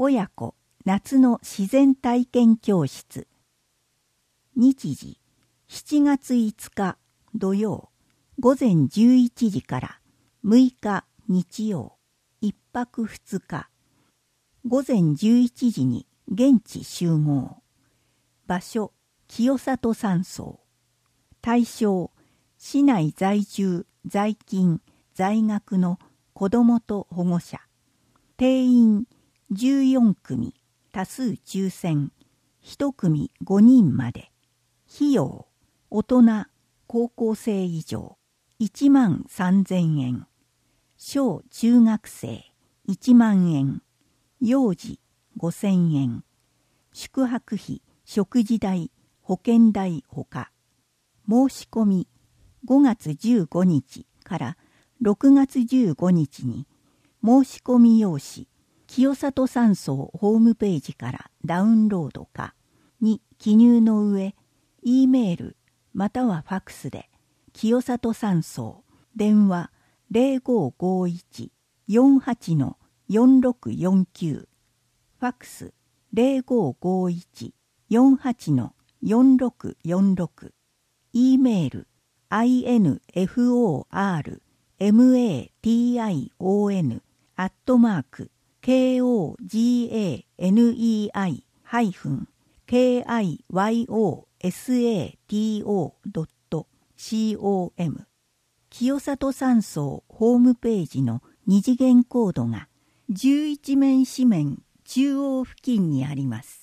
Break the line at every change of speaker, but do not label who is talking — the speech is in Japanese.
親子夏の自然体験教室。日時7月5日土曜午前11時から6日日曜1泊2日午前11時に現地集合。場所清里山荘。対象市内在住在勤在学の子どもと保護者。定員14組多数抽選1組5人まで。費用大人高校生以上13,000円。小中学生1万円。幼児5,000円。宿泊費食事代保険代ほか。申し込み5月15日から6月15日に申し込み用紙清里山荘ホームページからダウンロードかに記入の上、Eメールまたはファクスで清里山荘電話0551-48-4649ファクス0551-48-4646 Eメール information@kogionKIYOSATO.com 清里山荘ホームページの二次元コードが11面紙面中央付近にあります。